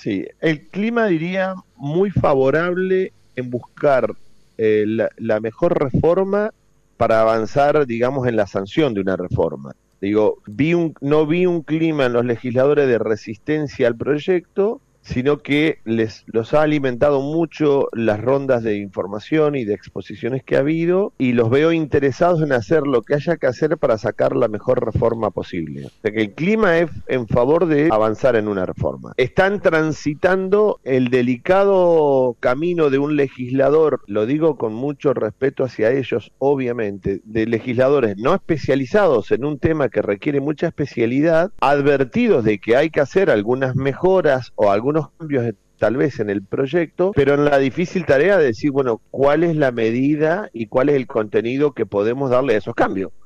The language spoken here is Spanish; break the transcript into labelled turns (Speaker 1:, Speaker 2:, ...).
Speaker 1: Sí, el clima diría muy favorable en buscar la mejor reforma para avanzar, digamos, en la sanción de una reforma. Digo, no vi un clima en los legisladores de resistencia al proyecto, sino que los ha alimentado mucho las rondas de información y de exposiciones que ha habido, y los veo interesados en hacer lo que haya que hacer para sacar la mejor reforma posible. O sea que el clima es en favor de avanzar en una reforma. Están transitando el delicado camino de un legislador, lo digo con mucho respeto hacia ellos, obviamente, de legisladores no especializados en un tema que requiere mucha especialidad, advertidos de que hay que hacer algunas mejoras o algunos cambios tal vez en el proyecto, pero en la difícil tarea de decir, bueno, cuál es la medida y cuál es el contenido que podemos darle a esos cambios.